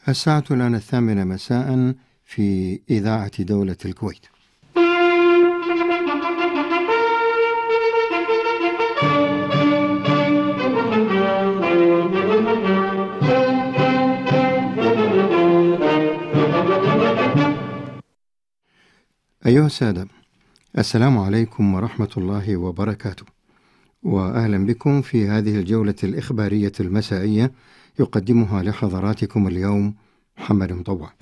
الساعة الآن 8 مساء في إذاعة دولة الكويت. أيها السادة، السلام عليكم ورحمة الله وبركاته، وأهلا بكم في هذه الجولة الإخبارية المسائية، يقدمها لحضراتكم اليوم محمد مطوع.